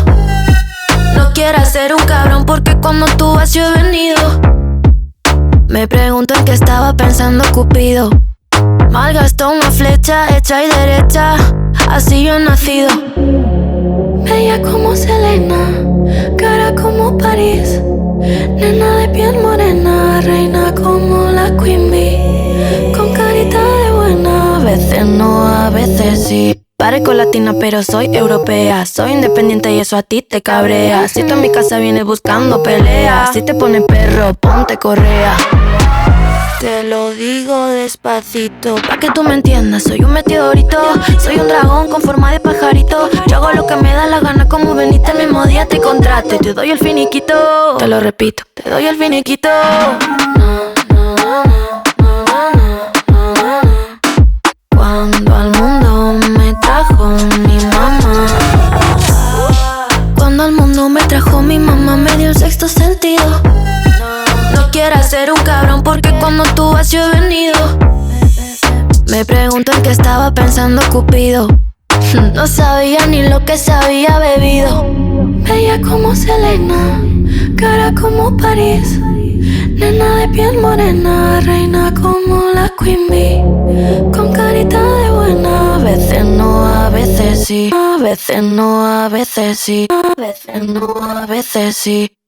No quieras ser un cabrón porque cuando tú vas yo he venido. Me pregunto en qué estaba pensando Cupido. Malgastó una flecha hecha y derecha, así yo he nacido. Bella como Selena, cara como París, nena de piel morena, reina como la Queen Bee. Con carita de buena, a veces no, a veces sí. Parezco latina pero soy europea. Soy independiente y eso a ti te cabrea. Si tú en mi casa vienes buscando pelea, si te pones perro, ponte correa. Te lo digo despacito, pa' que tú me entiendas. Soy un meteorito, soy un dragón con forma de pajarito. Yo hago lo que me da la gana, como veniste el mismo día te contrato y te doy el finiquito. Te lo repito, te doy el finiquito. Cuando al mundo me trajo mi mamá. Cuando al mundo me trajo mi mamá, me dio un sexto sentido. No quieras ser un cabrón porque cuando tú vas yo he venido. Me pregunto en qué estaba pensando Cupido. No sabía ni lo que se había bebido. Bella como Selena, cara como París, nena de piel morena, reina como la Queen Bee. Con carita de buena, a veces no, a veces sí. A veces no, a veces sí. A veces no, a veces sí.